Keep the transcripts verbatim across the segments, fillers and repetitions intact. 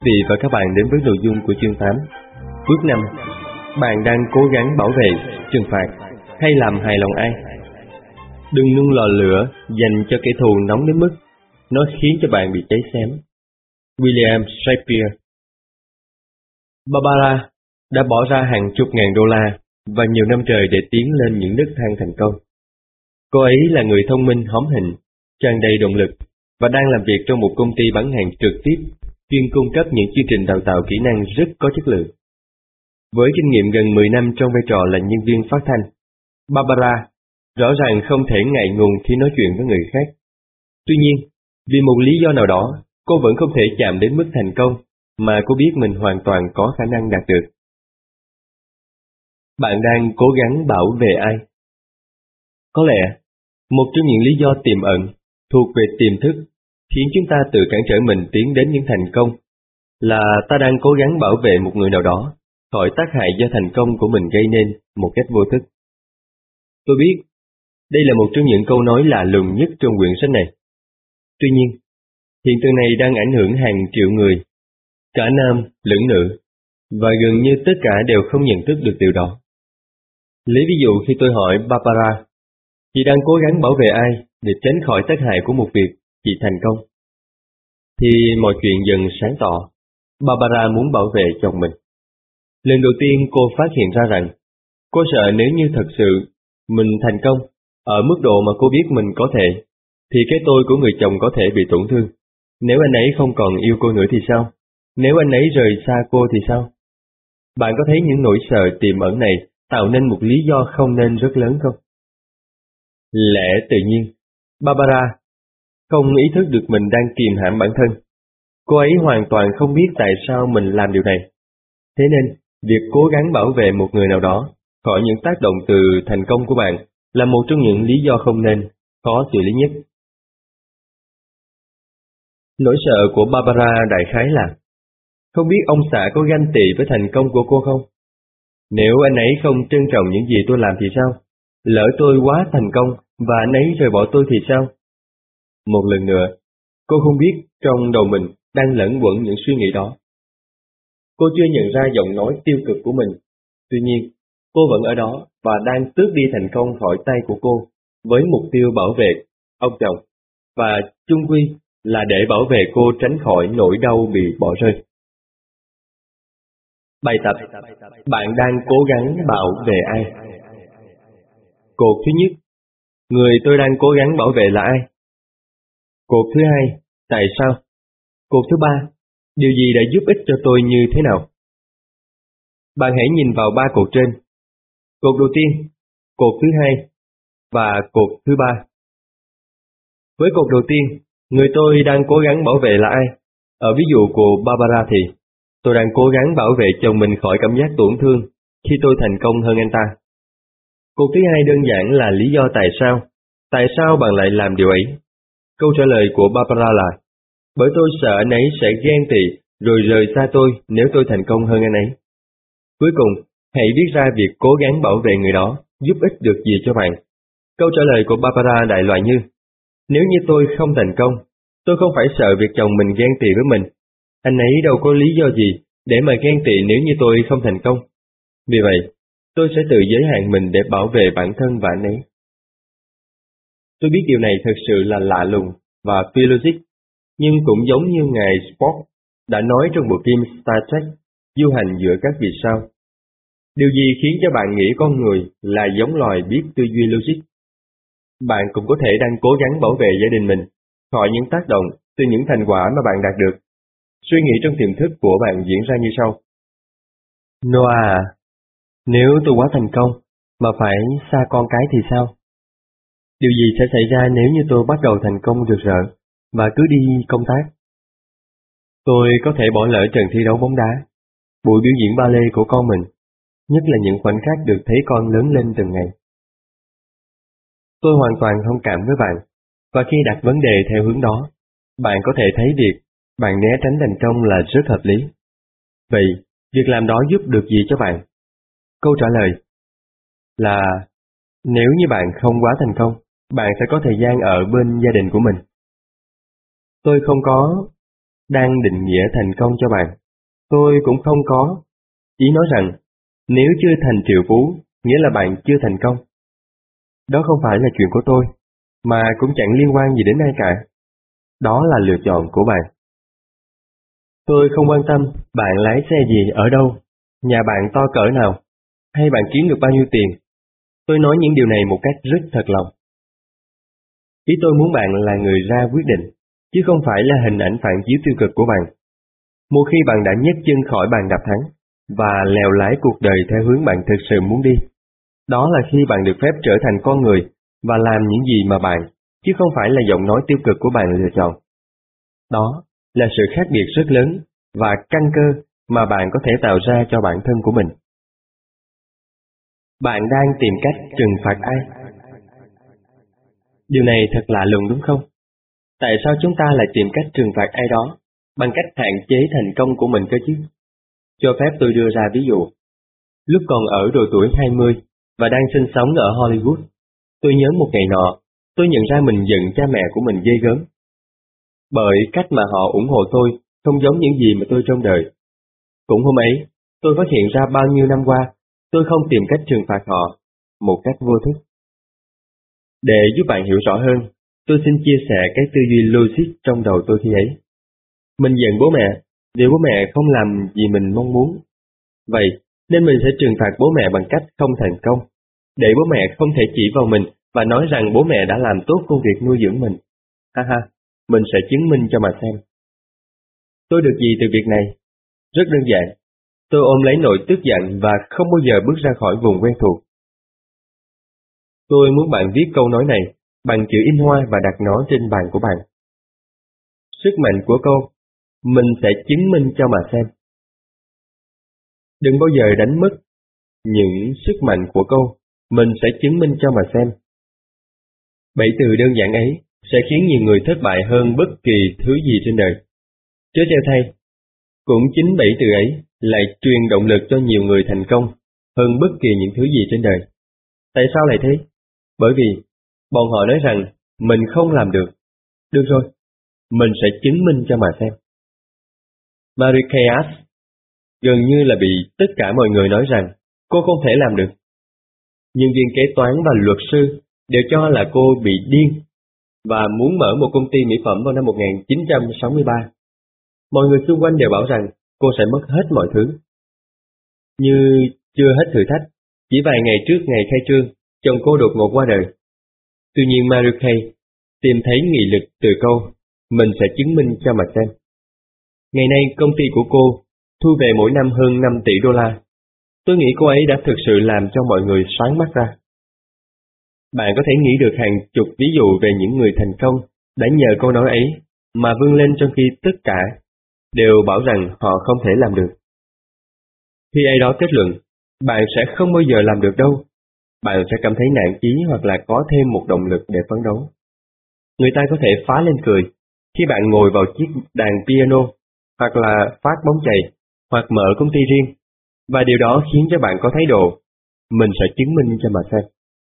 vị và các bạn đến với nội dung của chương tám. Bước năm. Bạn đang cố gắng bảo vệ, trừng phạt hay làm hài lòng ai? Đừng nung lò lửa dành cho kẻ thù nóng đến mức nó khiến cho bạn bị cháy xém. William Shakespeare. Barbara đã bỏ ra hàng chục ngàn đô la và nhiều năm trời để tiến lên những nấc thang thành công. Cô ấy là người thông minh hóm hỉnh, tràn đầy động lực và đang làm việc trong một công ty bán hàng trực tiếp chuyên cung cấp những chương trình đào tạo kỹ năng rất có chất lượng. Với kinh nghiệm gần mười năm trong vai trò là nhân viên phát thanh, Barbara rõ ràng không thể ngại ngùng khi nói chuyện với người khác. Tuy nhiên, vì một lý do nào đó, cô vẫn không thể chạm đến mức thành công mà cô biết mình hoàn toàn có khả năng đạt được. Bạn đang cố gắng bảo vệ ai? Có lẽ, một trong những lý do tiềm ẩn, thuộc về tiềm thức, khiến chúng ta tự cản trở mình tiến đến những thành công, là ta đang cố gắng bảo vệ một người nào đó khỏi tác hại do thành công của mình gây nên một cách vô thức. Tôi biết, đây là một trong những câu nói lạ lùng nhất trong quyển sách này. Tuy nhiên, hiện tượng này đang ảnh hưởng hàng triệu người, cả nam lẫn nữ, và gần như tất cả đều không nhận thức được điều đó. Lấy ví dụ khi tôi hỏi Barbara, chị đang cố gắng bảo vệ ai để tránh khỏi tác hại của một việc chị thành công, thì mọi chuyện dần sáng tỏ. Barbara muốn bảo vệ chồng mình. Lần đầu tiên cô phát hiện ra rằng, cô sợ nếu như thật sự mình thành công ở mức độ mà cô biết mình có thể, thì cái tôi của người chồng có thể bị tổn thương. Nếu anh ấy không còn yêu cô nữa thì sao? Nếu anh ấy rời xa cô thì sao? Bạn có thấy những nỗi sợ tiềm ẩn này tạo nên một lý do không nên rất lớn không? Lẽ tự nhiên, Barbara không ý thức được mình đang kìm hãm bản thân. Cô ấy hoàn toàn không biết tại sao mình làm điều này. Thế nên, việc cố gắng bảo vệ một người nào đó khỏi những tác động từ thành công của bạn là một trong những lý do không nên, khó xử lý nhất. Nỗi sợ của Barbara đại khái là, không biết ông xã có ganh tị với thành công của cô không? Nếu anh ấy không trân trọng những gì tôi làm thì sao? Lỡ tôi quá thành công và anh ấy rời bỏ tôi thì sao? Một lần nữa, cô không biết trong đầu mình đang lẫn quẩn những suy nghĩ đó. Cô chưa nhận ra giọng nói tiêu cực của mình. Tuy nhiên, cô vẫn ở đó và đang tước đi thành công khỏi tay của cô với mục tiêu bảo vệ ông chồng, và chung quy là để bảo vệ cô tránh khỏi nỗi đau bị bỏ rơi. Bài tập, bạn đang cố gắng bảo vệ ai? Cột thứ nhất, người tôi đang cố gắng bảo vệ là ai? Cột thứ hai, tại sao? Cột thứ ba, điều gì đã giúp ích cho tôi như thế nào? Bạn hãy nhìn vào ba cột trên. Cột đầu tiên, cột thứ hai và cột thứ ba. Với cột đầu tiên, người tôi đang cố gắng bảo vệ là ai? Ở ví dụ của Barbara thì, tôi đang cố gắng bảo vệ chồng mình khỏi cảm giác tổn thương khi tôi thành công hơn anh ta. Cột thứ hai đơn giản là lý do tại sao. Tại sao bạn lại làm điều ấy? Câu trả lời của Barbara là, bởi tôi sợ anh ấy sẽ ghen tị rồi rời xa tôi nếu tôi thành công hơn anh ấy. Cuối cùng, hãy viết ra việc cố gắng bảo vệ người đó giúp ích được gì cho bạn. Câu trả lời của Barbara đại loại như, nếu như tôi không thành công, tôi không phải sợ việc chồng mình ghen tị với mình. Anh ấy đâu có lý do gì để mà ghen tị nếu như tôi không thành công. Vì vậy, tôi sẽ tự giới hạn mình để bảo vệ bản thân và anh ấy. Tôi biết điều này thật sự là lạ lùng và phi logic, nhưng cũng giống như ngài Spock đã nói trong bộ phim Star Trek, du hành giữa các vì sao. Điều gì khiến cho bạn nghĩ con người là giống loài biết tư duy logic? Bạn cũng có thể đang cố gắng bảo vệ gia đình mình khỏi những tác động từ những thành quả mà bạn đạt được. Suy nghĩ trong tiềm thức của bạn diễn ra như sau. Noah à, nếu tôi quá thành công mà phải xa con cái thì sao? Điều gì sẽ xảy ra nếu như tôi bắt đầu thành công rực rỡ và cứ đi công tác? Tôi có thể bỏ lỡ trận thi đấu bóng đá, buổi biểu diễn ballet của con mình, nhất là những khoảnh khắc được thấy con lớn lên từng ngày. Tôi hoàn toàn thông cảm với bạn, và khi đặt vấn đề theo hướng đó, bạn có thể thấy việc bạn né tránh thành công là rất hợp lý. Vậy, việc làm đó giúp được gì cho bạn? Câu trả lời là nếu như bạn không quá thành công, bạn sẽ có thời gian ở bên gia đình của mình. Tôi không có... đang định nghĩa thành công cho bạn. Tôi cũng không có ý nói rằng nếu chưa thành triệu phú, nghĩa là bạn chưa thành công. Đó không phải là chuyện của tôi, mà cũng chẳng liên quan gì đến ai cả. Đó là lựa chọn của bạn. Tôi không quan tâm bạn lái xe gì ở đâu, nhà bạn to cỡ nào, hay bạn kiếm được bao nhiêu tiền. Tôi nói những điều này một cách rất thật lòng. Ý tôi muốn bạn là người ra quyết định, chứ không phải là hình ảnh phản chiếu tiêu cực của bạn. Một khi bạn đã nhấc chân khỏi bàn đạp thắng, và lèo lái cuộc đời theo hướng bạn thực sự muốn đi, đó là khi bạn được phép trở thành con người và làm những gì mà bạn, chứ không phải là giọng nói tiêu cực của bạn lựa chọn. Đó là sự khác biệt rất lớn và căn cơ mà bạn có thể tạo ra cho bản thân của mình. Bạn đang tìm cách trừng phạt ai? Điều này thật lạ lùng đúng không? Tại sao chúng ta lại tìm cách trừng phạt ai đó bằng cách hạn chế thành công của mình cơ chứ? Cho phép tôi đưa ra ví dụ. Lúc còn ở độ tuổi hai mươi và đang sinh sống ở Hollywood, tôi nhớ một ngày nọ, tôi nhận ra mình giận cha mẹ của mình ghê gớm. Bởi cách mà họ ủng hộ tôi không giống những gì mà tôi trông đợi. Cũng hôm ấy, tôi phát hiện ra bao nhiêu năm qua, tôi không tìm cách trừng phạt họ một cách vô thức. Để giúp bạn hiểu rõ hơn, tôi xin chia sẻ cái tư duy logic trong đầu tôi khi ấy. Mình giận bố mẹ vì bố mẹ không làm gì mình mong muốn. Vậy nên mình sẽ trừng phạt bố mẹ bằng cách không thành công, để bố mẹ không thể chỉ vào mình và nói rằng bố mẹ đã làm tốt công việc nuôi dưỡng mình. Ha ha, mình sẽ chứng minh cho mà xem. Tôi được gì từ việc này? Rất đơn giản. Tôi ôm lấy nỗi tức giận và không bao giờ bước ra khỏi vùng quen thuộc. Tôi muốn bạn viết câu nói này bằng chữ in hoa và đặt nó trên bàn của bạn. Sức mạnh của câu, mình sẽ chứng minh cho mà xem. Đừng bao giờ đánh mất những sức mạnh của câu, mình sẽ chứng minh cho mà xem. Bảy từ đơn giản ấy sẽ khiến nhiều người thất bại hơn bất kỳ thứ gì trên đời. Chớ treo thay, cũng chính bảy từ ấy lại truyền động lực cho nhiều người thành công hơn bất kỳ những thứ gì trên đời. Tại sao lại thế? Bởi vì bọn họ nói rằng mình không làm được. Được rồi, mình sẽ chứng minh cho mà xem. Mary Kay Ash gần như là bị tất cả mọi người nói rằng cô không thể làm được. Nhân viên kế toán và luật sư đều cho là cô bị điên và muốn mở một công ty mỹ phẩm vào năm một nghìn chín trăm sáu mươi ba. Mọi người xung quanh đều bảo rằng cô sẽ mất hết mọi thứ. Như chưa hết thử thách, chỉ vài ngày trước ngày khai trương, chồng cô đột ngột qua đời. Tuy nhiên Mary Kay tìm thấy nghị lực từ câu, mình sẽ chứng minh cho mà xem. Ngày nay công ty của cô thu về mỗi năm hơn năm tỷ đô la. Tôi nghĩ cô ấy đã thực sự làm cho mọi người sáng mắt ra. Bạn có thể nghĩ được hàng chục ví dụ về những người thành công đã nhờ câu nói ấy mà vươn lên trong khi tất cả đều bảo rằng họ không thể làm được. Khi ai đó kết luận, bạn sẽ không bao giờ làm được đâu, bạn sẽ cảm thấy nản chí hoặc là có thêm một động lực để phấn đấu. Người ta có thể phá lên cười khi bạn ngồi vào chiếc đàn piano, hoặc là phát bóng chày, hoặc mở công ty riêng, và điều đó khiến cho bạn có thái độ, mình sẽ chứng minh cho mà xem.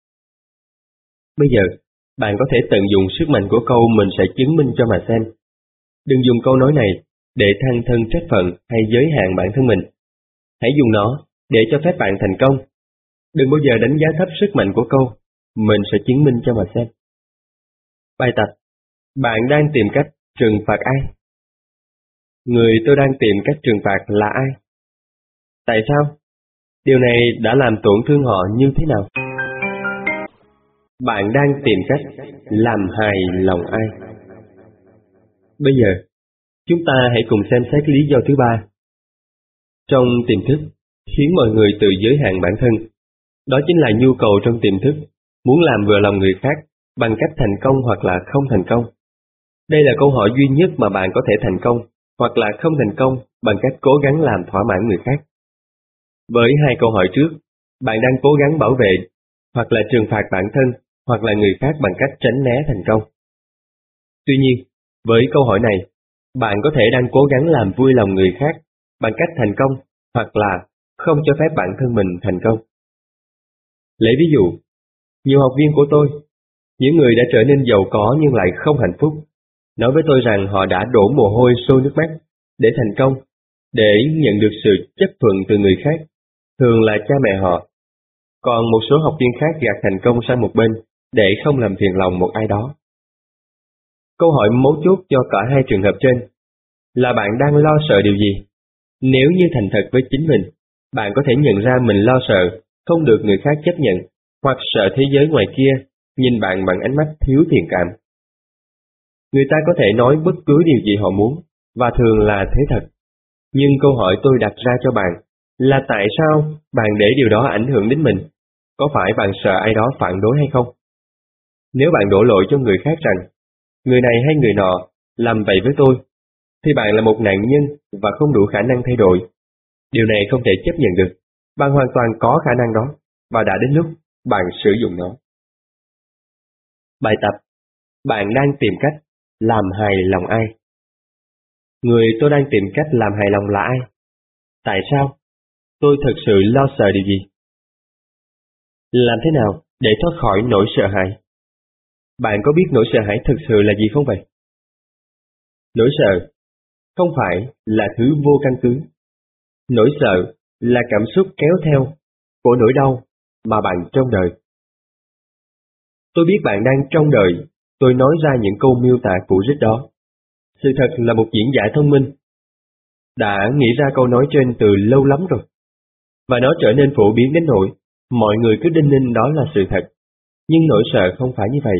Bây giờ, bạn có thể tận dụng sức mạnh của câu mình sẽ chứng minh cho mà xem. Đừng dùng câu nói này để than thân trách phận hay giới hạn bản thân mình. Hãy dùng nó để cho phép bạn thành công. Đừng bao giờ đánh giá thấp sức mạnh của câu, mình sẽ chứng minh cho mà xem. Bài tập, bạn đang tìm cách trừng phạt ai? Người tôi đang tìm cách trừng phạt là ai? Tại sao? Điều này đã làm tổn thương họ như thế nào? Bạn đang tìm cách làm hài lòng ai? Bây giờ, chúng ta hãy cùng xem xét lý do thứ ba. Trong tiềm thức, khiến mọi người tự giới hạn bản thân. Đó chính là nhu cầu trong tiềm thức, muốn làm vừa lòng người khác bằng cách thành công hoặc là không thành công. Đây là câu hỏi duy nhất mà bạn có thể thành công hoặc là không thành công bằng cách cố gắng làm thỏa mãn người khác. Với hai câu hỏi trước, bạn đang cố gắng bảo vệ hoặc là trừng phạt bản thân hoặc là người khác bằng cách tránh né thành công. Tuy nhiên, với câu hỏi này, bạn có thể đang cố gắng làm vui lòng người khác bằng cách thành công hoặc là không cho phép bản thân mình thành công. Lấy ví dụ, nhiều học viên của tôi, những người đã trở nên giàu có nhưng lại không hạnh phúc, nói với tôi rằng họ đã đổ mồ hôi sôi nước mắt để thành công, để nhận được sự chấp thuận từ người khác, thường là cha mẹ họ. Còn một số học viên khác gạt thành công sang một bên để không làm phiền lòng một ai đó. Câu hỏi mấu chốt cho cả hai trường hợp trên là bạn đang lo sợ điều gì? Nếu như thành thật với chính mình, bạn có thể nhận ra mình lo sợ không được người khác chấp nhận, hoặc sợ thế giới ngoài kia nhìn bạn bằng ánh mắt thiếu thiện cảm. Người ta có thể nói bất cứ điều gì họ muốn, và thường là thế thật. Nhưng câu hỏi tôi đặt ra cho bạn là tại sao bạn để điều đó ảnh hưởng đến mình? Có phải bạn sợ ai đó phản đối hay không? Nếu bạn đổ lỗi cho người khác rằng, người này hay người nọ làm vậy với tôi, thì bạn là một nạn nhân và không đủ khả năng thay đổi. Điều này không thể chấp nhận được. Bạn hoàn toàn có khả năng đó, và đã đến lúc bạn sử dụng nó. Bài tập. Bạn đang tìm cách làm hài lòng ai? Người tôi đang tìm cách làm hài lòng là ai? Tại sao? Tôi thật sự lo sợ điều gì? Làm thế nào để thoát khỏi nỗi sợ hãi? Bạn có biết nỗi sợ hãi thực sự là gì không vậy? Nỗi sợ không phải là thứ vô căn cứ. Nỗi sợ là cảm xúc kéo theo của nỗi đau mà bạn trong đời. Tôi biết bạn đang trong đời, tôi nói ra những câu miêu tả cũ rích đó. Sự thật là một diễn giả thông minh đã nghĩ ra câu nói trên từ lâu lắm rồi, và nó trở nên phổ biến đến nỗi mọi người cứ đinh ninh đó là sự thật. Nhưng nỗi sợ không phải như vậy.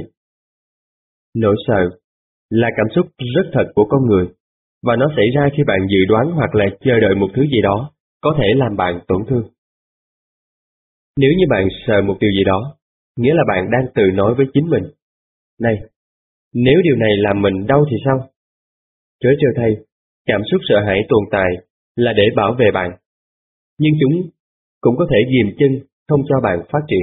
Nỗi sợ là cảm xúc rất thật của con người, và nó xảy ra khi bạn dự đoán hoặc là chờ đợi một thứ gì đó có thể làm bạn tổn thương. Nếu như bạn sợ một điều gì đó, nghĩa là bạn đang tự nói với chính mình, này, nếu điều này làm mình đau thì sao? Chớ trêu thay, cảm xúc sợ hãi tồn tại là để bảo vệ bạn, nhưng chúng cũng có thể ghìm chân không cho bạn phát triển.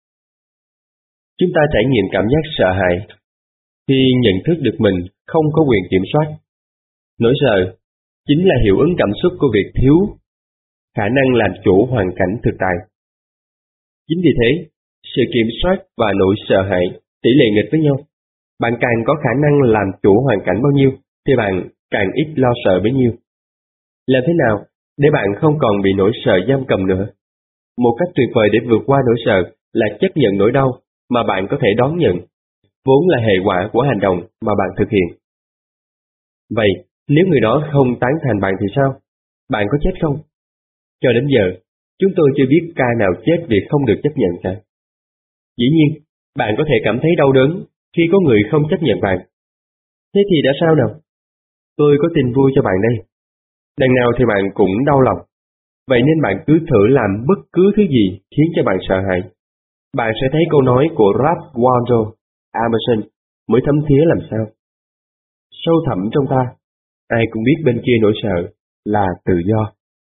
Chúng ta trải nghiệm cảm giác sợ hãi khi nhận thức được mình không có quyền kiểm soát. Nỗi sợ chính là hiệu ứng cảm xúc của việc thiếu khả năng làm chủ hoàn cảnh thực tại. Chính vì thế, sự kiểm soát và nỗi sợ hãi tỷ lệ nghịch với nhau. Bạn càng có khả năng làm chủ hoàn cảnh bao nhiêu, thì bạn càng ít lo sợ bấy nhiêu. Làm thế nào để bạn không còn bị nỗi sợ giam cầm nữa? Một cách tuyệt vời để vượt qua nỗi sợ là chấp nhận nỗi đau mà bạn có thể đón nhận, vốn là hệ quả của hành động mà bạn thực hiện. Vậy, nếu người đó không tán thành bạn thì sao? Bạn có chết không? Cho đến giờ, chúng tôi chưa biết ca nào chết vì không được chấp nhận cả. Dĩ nhiên, bạn có thể cảm thấy đau đớn khi có người không chấp nhận bạn. Thế thì đã sao nào? Tôi có tin vui cho bạn đây. Đằng nào thì bạn cũng đau lòng. Vậy nên bạn cứ thử làm bất cứ thứ gì khiến cho bạn sợ hãi. Bạn sẽ thấy câu nói của Ralph Waldo Emerson mới thấm thía làm sao. Sâu thẳm trong ta, ai cũng biết bên kia nỗi sợ là tự do.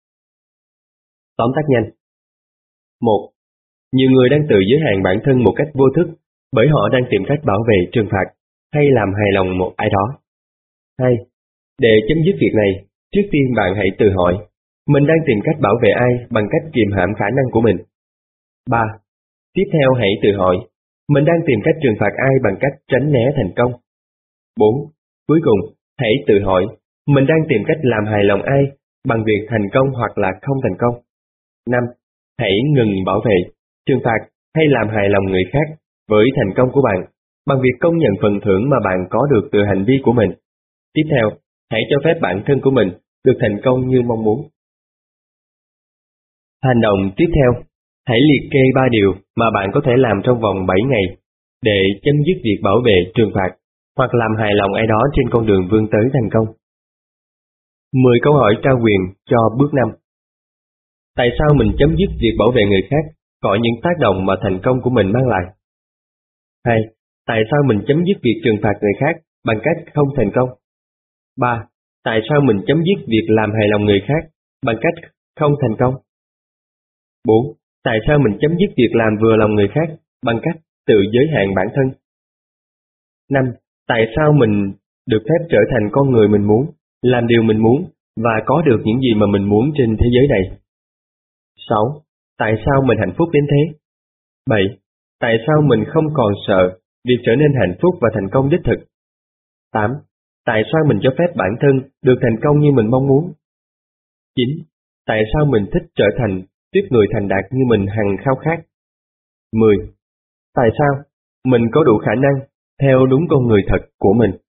Tóm tắt nhanh. Một. Nhiều người đang tự giới hạn bản thân một cách vô thức bởi họ đang tìm cách bảo vệ, trừng phạt hay làm hài lòng một ai đó. Hai. Để chấm dứt việc này, trước tiên bạn hãy tự hỏi, mình đang tìm cách bảo vệ ai bằng cách kiềm hãm khả năng của mình. Ba. Tiếp theo hãy tự hỏi, mình đang tìm cách trừng phạt ai bằng cách tránh né thành công. Bốn. Cuối cùng, hãy tự hỏi, mình đang tìm cách làm hài lòng ai bằng việc thành công hoặc là không thành công. Năm. Hãy ngừng bảo vệ, trừng phạt hay làm hài lòng người khác với thành công của bạn bằng việc công nhận phần thưởng mà bạn có được từ hành vi của mình. Tiếp theo, hãy cho phép bản thân của mình được thành công như mong muốn. Hành động tiếp theo, hãy liệt kê ba điều mà bạn có thể làm trong vòng bảy ngày để chấm dứt việc bảo vệ, trừng phạt hoặc làm hài lòng ai đó trên con đường vươn tới thành công. mười câu hỏi trao quyền cho bước năm. Tại sao mình chấm dứt việc bảo vệ người khác khỏi những tác động mà thành công của mình mang lại? Hai. Tại sao mình chấm dứt việc trừng phạt người khác bằng cách không thành công? Ba. Tại sao mình chấm dứt việc làm hài lòng người khác bằng cách không thành công? Bốn. Tại sao mình chấm dứt việc làm vừa lòng người khác bằng cách tự giới hạn bản thân? Năm. Tại sao mình được phép trở thành con người mình muốn, làm điều mình muốn và có được những gì mà mình muốn trên thế giới này? Sáu. Tại sao mình hạnh phúc đến thế? Bảy. Tại sao mình không còn sợ việc trở nên hạnh phúc và thành công đích thực? Tám. Tại sao mình cho phép bản thân được thành công như mình mong muốn? chín. Tại sao mình thích trở thành tiếp người thành đạt như mình hằng khao khát? mười. Tại sao mình có đủ khả năng theo đúng con người thật của mình?